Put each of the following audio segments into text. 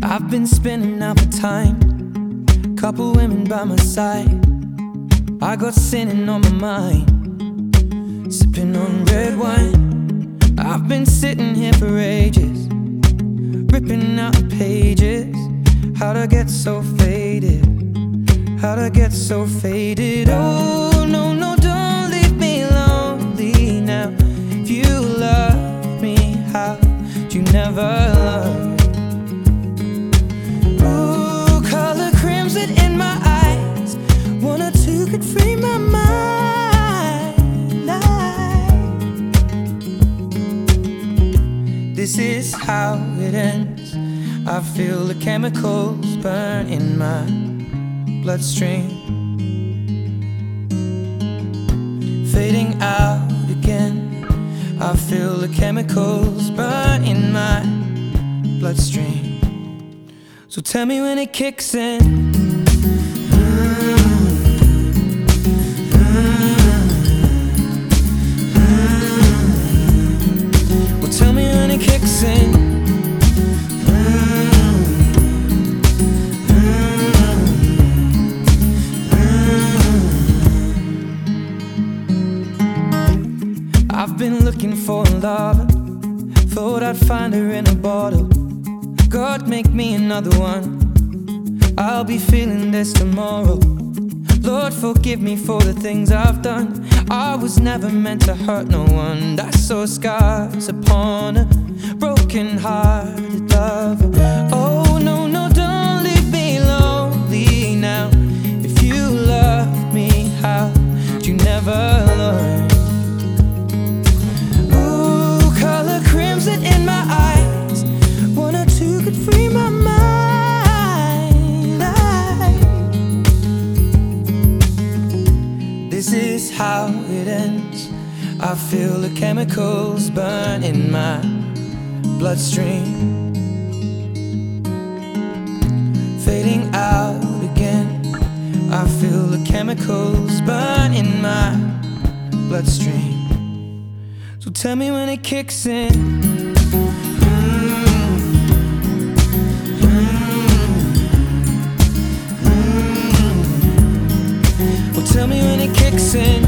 I've been spending out the time, couple women by my side. I got sinning on my mind, sipping on red wine. I've been sitting here for ages, ripping out the pages. How'd I get so faded? How'd I get so faded? Oh, no, no, don't leave me lonely now. If you love me, how'd you never love me? Ooh, color crimson in my eyes, one or two could free my mind. This is how it ends. I feel the chemicals burn in my bloodstream, fading out again. I feel the chemicals burn in my bloodstream. So tell me when it kicks in. Well, tell me when it kicks in. I've been looking for a lover, thought I'd find her in a bottle. God, make me another one, I'll be feeling this tomorrow. Lord, forgive me for the things I've done. I was never meant to hurt no one. I saw scars upon a broken-hearted lover. Oh, no, no, don't leave me lonely now. If you love me, how'd you never learn? Crimson in my eyes, one or two could free my mind. This is how it ends. I feel the chemicals burn in my bloodstream, fading out again. I feel the chemicals burn in my bloodstream. So tell me when it kicks in. Well, tell me when it kicks in.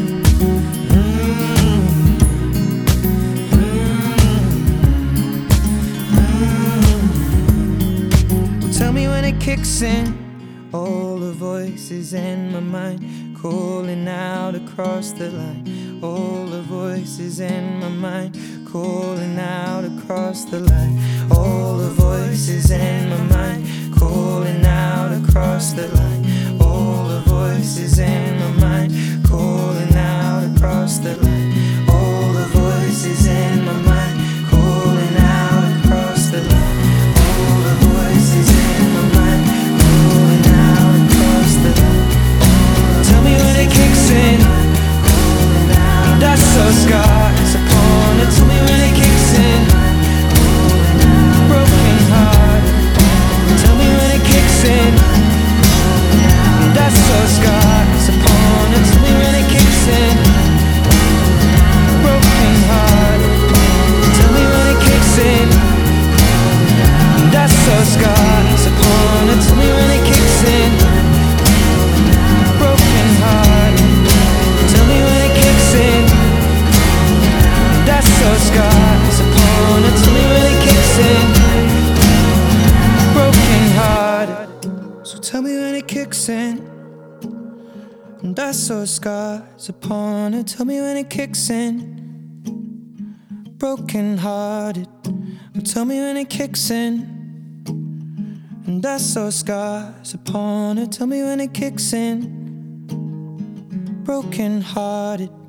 Well, tell me when it kicks in. All the voices in my mind calling out across the line. All the voices in my mind calling out across the line. All the voices in my mind calling out across the line. All the voices in my mind calling out across the line. All the voices in my mind calling out across the line. All the voices in my mind calling out across the line. Tell me when it kicks in. That's so scars upon it. Tell me when it kicks in. Broken heart. Tell me when it kicks in. That's so scars upon it. Tell me when it kicks in. Broken heart. Tell me when it kicks in. That's so scars upon it. Tell me when it kicks in. Broken heart. Tell me when it kicks in. That's so scars upon it. Tell me when it kicks in. Broken hearted. So tell me when it kicks in. That's so scars upon it. Tell me when it kicks in. Broken hearted. Tell me when it kicks in. That's so scars upon it. Tell me when it kicks in. Broken hearted.